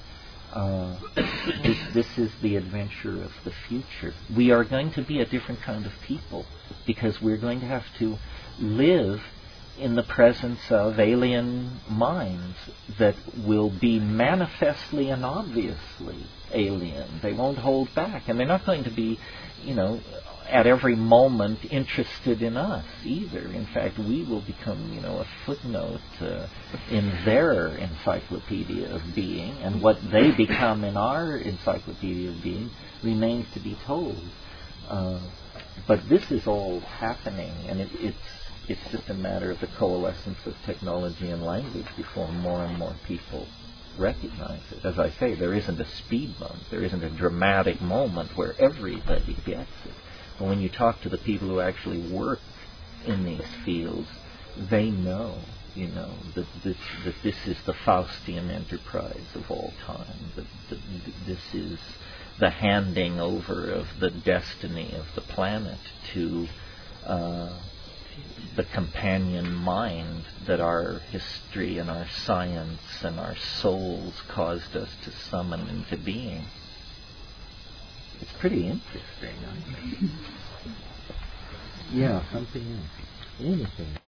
This is the adventure of the future. We are going to be a different kind of people because we're going to have to live in the presence of alien minds that will be manifestly and obviously alien. They won't hold back, and they're not going to be, at every moment interested in us either. In fact, we will become, a footnote in their encyclopedia of being, and what they become in our encyclopedia of being remains to be told. But this is all happening, and It's just a matter of the coalescence of technology and language before more and more people recognize it. As I say, there isn't a speed bump. There isn't a dramatic moment where everybody gets it. But when you talk to the people who actually work in these fields, they know, that this is the Faustian enterprise of all time. That this is the handing over of the destiny of the planet to the companion mind that our history and our science and our souls caused us to summon into being. It's pretty interesting. Yeah, something else. Anything.